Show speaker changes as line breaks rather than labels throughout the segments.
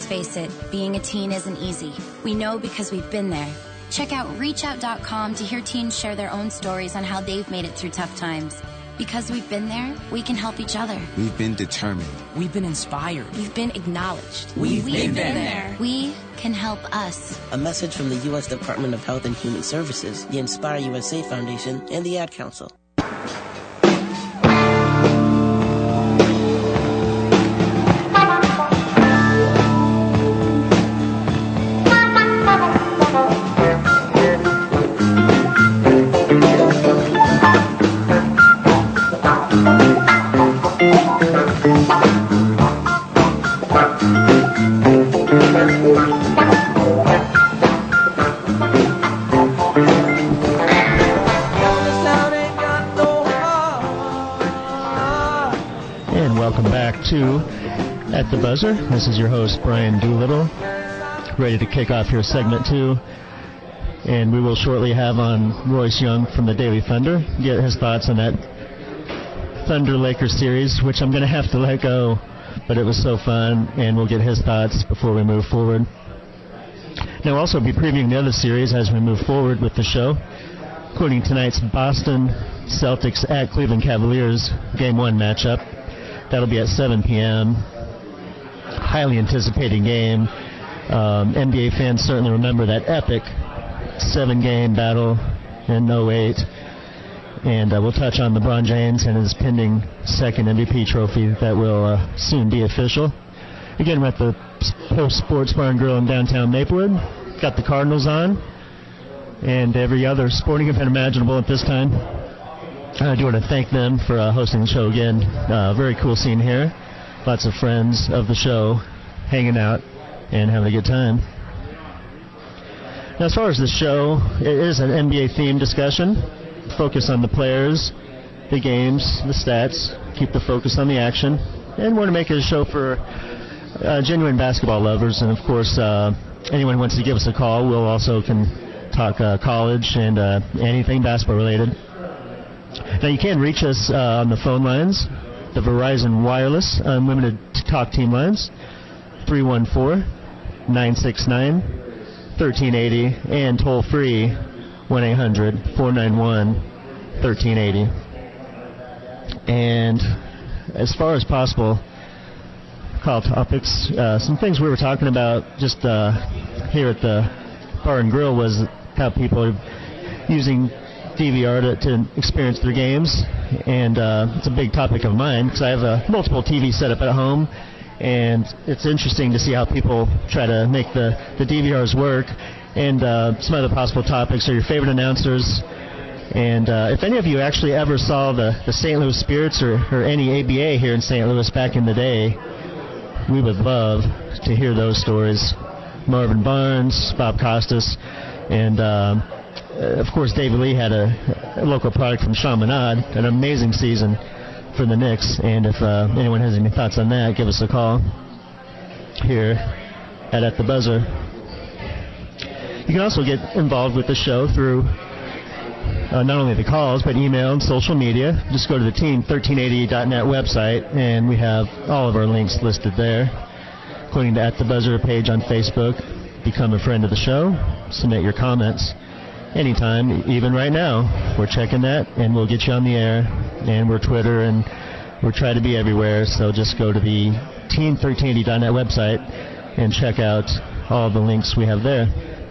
face it, being a teen isn't easy. We know because we've been there. Check out reachout.com to hear teens share their own stories on how they've made it through tough times. Because we've been there, we can help each other.
We've been determined.
We've been inspired.
We've been acknowledged.
We've been there.
We can help us.
A message from the U.S. Department of Health and Human Services, the Inspire USA Foundation, and the Ad Council.
To At the Buzzer. This is your host, Brian Doolittle, ready to kick off here segment 2. And we will shortly have on Royce Young from the Daily Thunder, get his thoughts on that Thunder-Lakers series, which I'm going to have to let go, but it was so fun, and we'll get his thoughts before we move forward. Now, we'll also be previewing the other series as we move forward with the show, including tonight's Boston Celtics at Cleveland Cavaliers Game 1 matchup. That'll be at 7 p.m. Highly anticipated game. NBA fans certainly remember that epic 7-game battle in 08. And we'll touch on LeBron James and his pending second MVP trophy that will soon be official. Again, we're at the Post Sports Bar and Grill in downtown Maplewood. Got the Cardinals on and every other sporting event imaginable at this time. I do want to thank them for hosting the show again. Very cool scene here. Lots of friends of the show hanging out and having a good time. Now, as far as the show, it is an NBA-themed discussion. Focus on the players, the games, the stats. Keep the focus on the action. And want to make it a show for genuine basketball lovers. And, of course, anyone who wants to give us a call, we'll also can talk college and anything basketball-related. Now, you can reach us on the phone lines, the Verizon Wireless Unlimited Talk Team lines, 314-969-1380, and toll-free, 1-800-491-1380. And as far as possible, call topics, some things we were talking about just here at the Bar and Grill was how people are using DVR to experience their games, and it's a big topic of mine because I have multiple TVs set up at home, and it's interesting to see how people try to make the DVRs work. And some other possible topics are your favorite announcers, and if any of you actually ever saw the St. Louis Spirits or any ABA here in St. Louis back in the day, we would love to hear those stories. Marvin Barnes, Bob Costas, and of course, David Lee had a local product from Chaminade, an amazing season for the Knicks. And if anyone has any thoughts on that, give us a call here at the Buzzer. You can also get involved with the show through not only the calls, but email and social media. Just go to the team1380.net website, and we have all of our links listed there, including the At the Buzzer page on Facebook. Become a friend of the show. Submit your comments. Anytime, even right now, we're checking that, and we'll get you on the air, and we're Twitter, and we're trying to be everywhere, so just go to the team1380.net website and check out all the links we have there.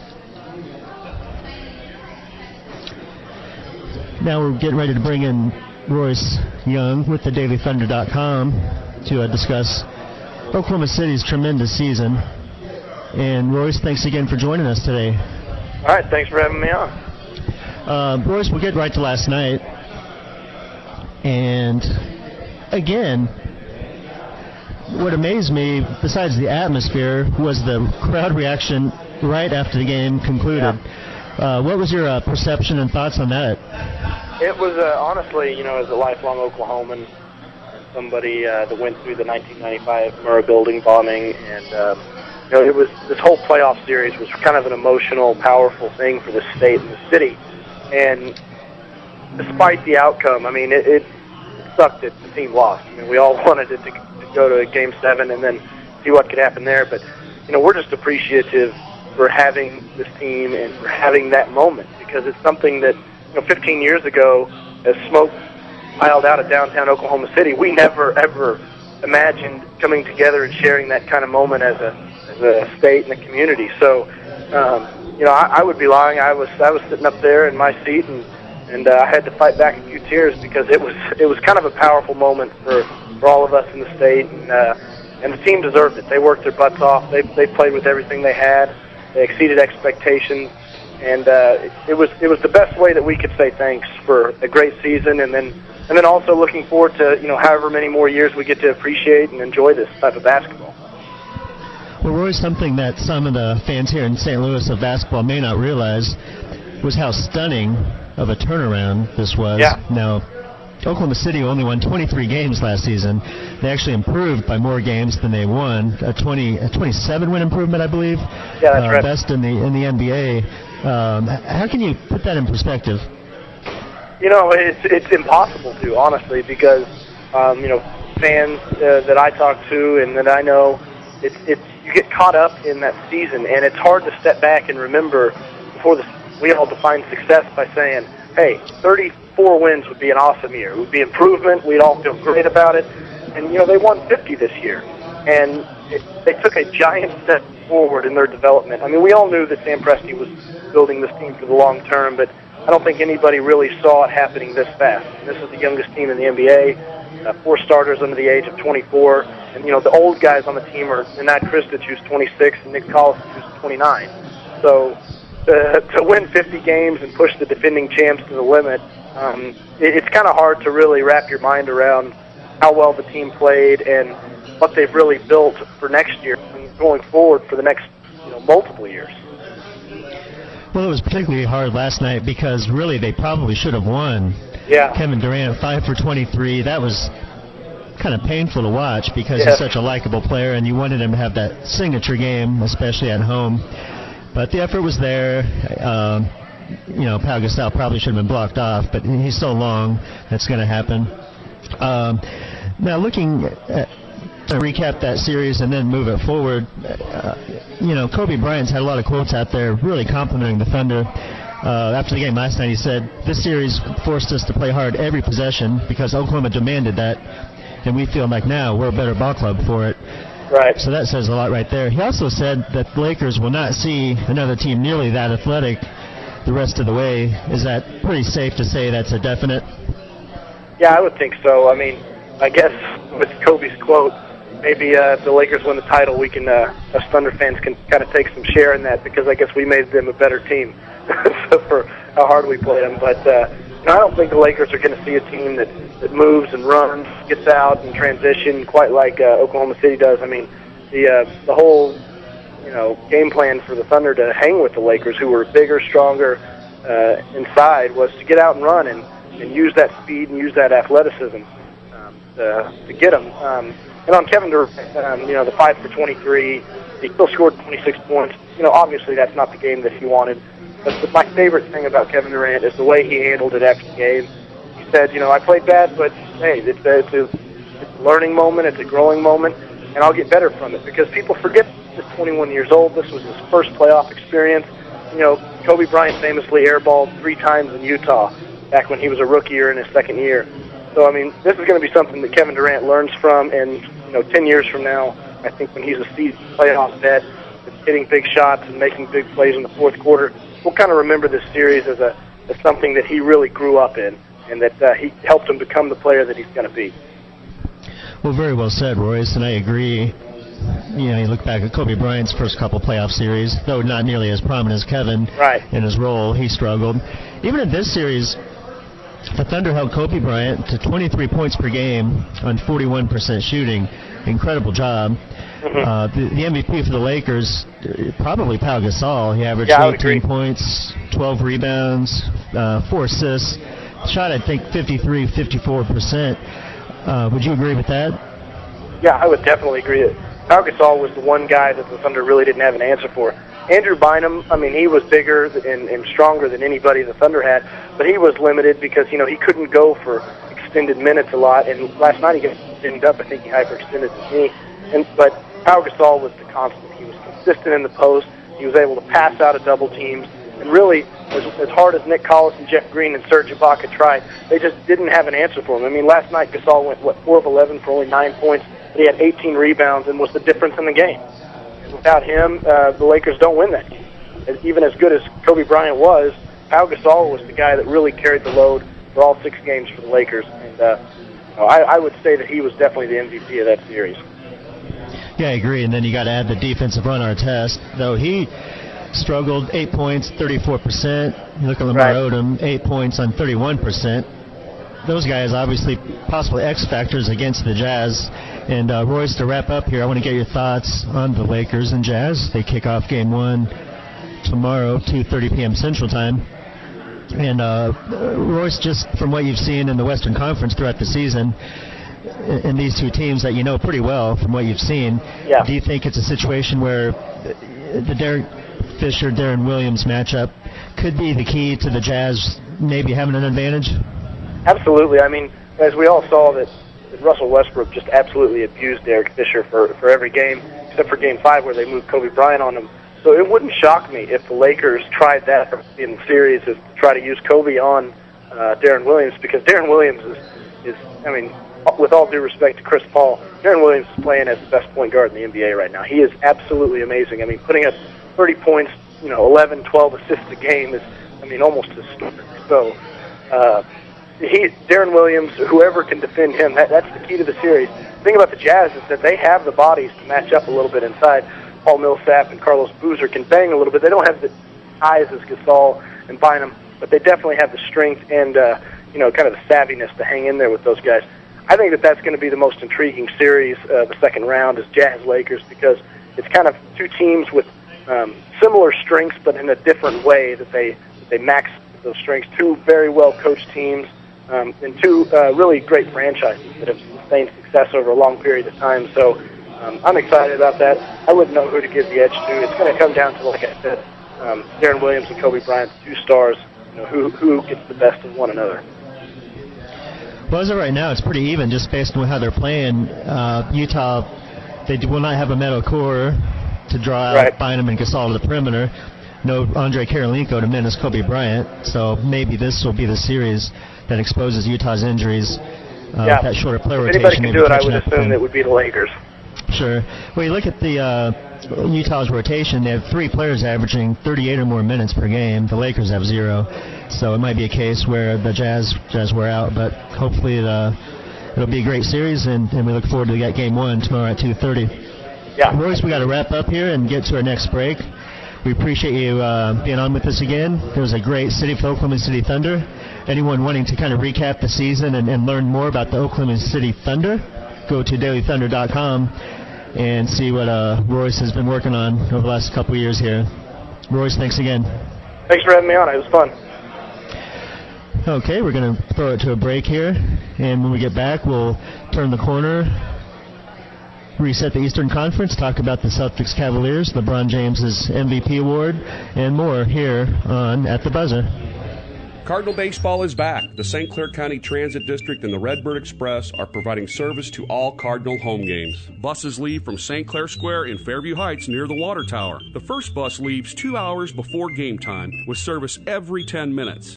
Now we're getting ready to bring in Royce Young with the DailyThunder.com to discuss Oklahoma City's tremendous season. And Royce, thanks again for joining us today.
All right, thanks for having me on.
Royce, we'll get right to last night. And, again, what amazed me, besides the atmosphere, was the crowd reaction right after the game concluded. Yeah. What was your perception and thoughts on that?
It was, honestly, as a lifelong Oklahoman, somebody that went through the 1995 Murrah building bombing, and it was, this whole playoff series was kind of an emotional, powerful thing for the state and the city. And despite the outcome, it sucked that the team lost. We all wanted it to go to Game 7 and then see what could happen there. But we're just appreciative for having this team and for having that moment, because it's something that 15 years ago, as smoke piled out of downtown Oklahoma City, we never ever imagined coming together and sharing that kind of moment as a state and a community. So I would be lying. I was sitting up there in my seat, and I had to fight back a few tears, because it was kind of a powerful moment for all of us in the state, and the team deserved it. They worked their butts off. They played with everything they had. They exceeded expectations, and it was the best way that we could say thanks for a great season, and then also looking forward to however many more years we get to appreciate and enjoy this type of basketball.
Well, Roy, something that some of the fans here in St. Louis of basketball may not realize was how stunning of a turnaround this was.
Yeah.
Now, Oklahoma City only won 23 games last season. They actually improved by more games than they won. A 27-win improvement, I believe.
Yeah, that's right.
Best in the NBA. How can you put that in perspective?
It's impossible to, honestly, because fans that I talk to and that I know, you get caught up in that season, and it's hard to step back and remember we all define success by saying, hey, 34 wins would be an awesome year. It would be improvement. We'd all feel great about it. And, they won 50 this year. And they took a giant step forward in their development. I mean, we all knew that Sam Presti was building this team for the long term, but I don't think anybody really saw it happening this fast. And this is the youngest team in the NBA, 4 starters under the age of 24. And, the old guys on the team are Nenad Kristic, who's 26, and Nick Collison, who's 29. So to win 50 games and push the defending champs to the limit, it's kind of hard to really wrap your mind around how well the team played and what they've really built for next year and going forward for the next multiple years.
Well, it was particularly hard last night because really they probably should have won.
Yeah.
Kevin Durant, 5 for 23. That was kind of painful to watch because he's such a likable player, and you wanted him to have that signature game, especially at home. But the effort was there. Pau Gasol probably should have been blocked off, but he's so long, that's going to happen. Now, looking at to recap that series and then move it forward, Kobe Bryant's had a lot of quotes out there really complimenting the Thunder. After the game last night, he said, "This series forced us to play hard every possession because Oklahoma demanded that, and we feel like now we're a better ball club for it."
Right.
So that says a lot right there. He also said that the Lakers will not see another team nearly that athletic the rest of the way. Is that pretty safe to say that's a definite?
Yeah, I would think so. I mean, I guess with Kobe's quote, maybe if the Lakers win the title, we can, us Thunder fans can kind of take some share in that, because I guess we made them a better team for how hard we played them. But I don't think the Lakers are going to see a team that moves and runs, gets out and transition quite like Oklahoma City does. I mean, the whole game plan for the Thunder to hang with the Lakers, who were bigger, stronger inside, was to get out and run and use that speed and use that athleticism to get them. And on Kevin Durant, the 5 for 23, he still scored 26 points. Obviously that's not the game that he wanted. But my favorite thing about Kevin Durant is the way he handled it after the game. He said, I played bad, but hey, it's a learning moment, it's a growing moment, and I'll get better from it, because people forget he's 21 years old. This was his first playoff experience. Kobe Bryant famously airballed 3 times in Utah back when he was a rookie or in his second year. So, I mean, this is going to be something that Kevin Durant learns from, and, 10 years from now, I think when he's a seasoned playoff vet, hitting big shots and making big plays in the fourth quarter, we'll kind of remember this series as something that he really grew up in, and that he helped him become the player that he's going to be.
Well, very well said, Royce, and I agree. You look back at Kobe Bryant's first couple playoff series, though not nearly as prominent as Kevin in his role, he struggled. Even in this series, the Thunder held Kobe Bryant to 23 points per game on 41% shooting. Incredible job. Mm-hmm. The MVP for the Lakers, probably Pau Gasol. He averaged 18 points, 12 rebounds, 4 assists. Shot, I think, 54%. Would you agree with that?
Yeah, I would definitely agree. Pau Gasol was the one guy that the Thunder really didn't have an answer for. Andrew Bynum, I mean, he was bigger and stronger than anybody the Thunder had, but he was limited because, he couldn't go for extended minutes a lot, and last night he got dinged up. I think he hyperextended his knee. But Pau Gasol was the constant. He was consistent in the post. He was able to pass out of double teams. And really, as hard as Nick Collis and Jeff Green and Serge Ibaka tried, they just didn't have an answer for him. I mean, last night Gasol went, 4 of 11 for only 9 points, but he had 18 rebounds and was the difference in the game. And without him, the Lakers don't win that game. Even as good as Kobe Bryant was, Pau Gasol was the guy that really carried the load for all 6 games for the Lakers. And I would say that he was definitely the MVP of that series.
Yeah, I agree. And then you got to add the defensive Ron Artest, though he struggled. 8 points, 34%. You look at Lamar Odom, 8 points on 31%. Those guys obviously possibly X factors against the Jazz. And Royce, to wrap up here, I want to get your thoughts on the Lakers and Jazz. They kick off Game 1 tomorrow, 2:30 p.m. Central Time. And Royce, just from what you've seen in the Western Conference throughout the season, in these two teams that you know pretty well from what you've seen, do you think it's a situation where the Derek Fisher-Darren Williams matchup could be the key to the Jazz maybe having an advantage?
Absolutely. I mean, as we all saw, that Russell Westbrook just absolutely abused Derek Fisher for every game, except for Game 5 where they moved Kobe Bryant on him. So it wouldn't shock me if the Lakers tried that in the series, is to try to use Kobe on Darren Williams, because Darren Williams is, I mean, with all due respect to Chris Paul, Darren Williams is playing as the best point guard in the NBA right now. He is absolutely amazing. I mean, putting up 30 points, 11, 12 assists a game is, I mean, almost historic. So Darren Williams, whoever can defend him, that's the key to the series. The thing about the Jazz is that they have the bodies to match up a little bit inside. Paul Millsap and Carlos Boozer can bang a little bit. They don't have the eyes as Gasol and Bynum, but they definitely have the strength and kind of the savviness to hang in there with those guys. I think that's going to be the most intriguing series of the second round, is Jazz-Lakers, because it's kind of two teams with similar strengths, but in a different way that they max those strengths. Two very well-coached teams and two really great franchises that have sustained success over a long period of time. So I'm excited about that. I wouldn't know who to give the edge to. It's going to come down to, like I said, Darren Williams and Kobe Bryant, 2 stars, who gets the best of one another.
Well, as of right now, it's pretty even just based on how they're playing. Utah, they will not have a metal core to draw out Bynum and Gasol to the perimeter. No Andre Karolinko to menace Kobe Bryant. So maybe this will be the series that exposes Utah's injuries. That shorter player rotation.
If anybody can do it, I would assume it would be the Lakers.
Sure. Well, you look at the Utah's rotation. They have 3 players averaging 38 or more minutes per game. The Lakers have 0. So it might be a case where the Jazz wear out, but hopefully it'll be a great series, and we look forward to that Game 1 tomorrow at 2:30.
Yeah.
Royce, we got to wrap up here and get to our next break. We appreciate you being on with us again. It was a great city for Oklahoma City Thunder. Anyone wanting to kind of recap the season and learn more about the Oklahoma City Thunder, go to dailythunder.com and see what Royce has been working on over the last couple of years here. Royce, thanks again.
Thanks for having me on. It was fun.
Okay, we're going to throw it to a break here, and when we get back, we'll turn the corner, reset the Eastern Conference, talk about the Celtics Cavaliers, LeBron James's MVP award, and more here on At the Buzzer.
Cardinal baseball is back. The St. Clair County Transit District and the Redbird Express are providing service to all Cardinal home games. Buses leave from St. Clair Square in Fairview Heights near the water tower. The first bus leaves 2 hours before game time with service every 10 minutes.